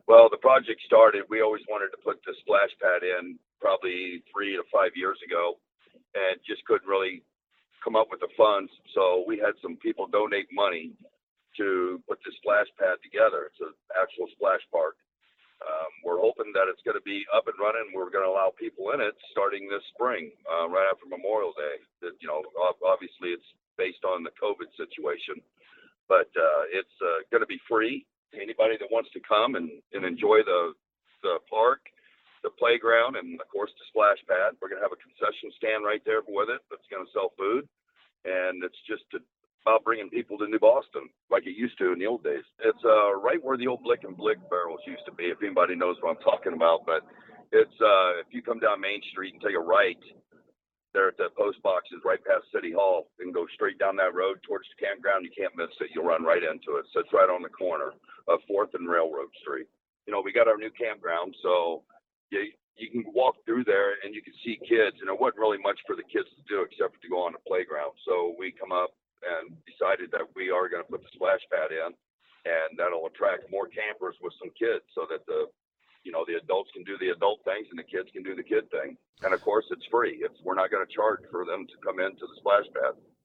Well, the project started. We always wanted to put the splash pad in probably 3 to 5 years ago, and just couldn't really come up with the funds. So we had some people donate money to put the splash pad together. It's an actual splash park. We're hoping that it's going to be up and running. We're going to allow people in it starting this spring, right after Memorial Day. Obviously it's based on the COVID situation, but it's going to be free to anybody that wants to come and enjoy the park, the playground, and of course the splash pad. We're going to have a concession stand right there with it that's going to sell food, and it's just about bringing people to New Boston like it used to in the old days. It's right where the old Blick and Blick barrels used to be, if anybody knows what I'm talking about. But it's if you come down Main Street and take a right there at the post boxes right past City Hall and go straight down that road towards the campground, you can't miss it. You'll run right into it. So it's right on the corner of 4th and Railroad Street. We got our new campground, so you can walk through there and you can see kids. And it wasn't really much for the kids to do except for to go on the playground. So we come up and decided that we are going to put the splash pad in, and that'll attract more campers with some kids, so that the adults can do the adult things and the kids can do the kid thing. And of course, it's free. We're not going to charge for them to come into the splash pad.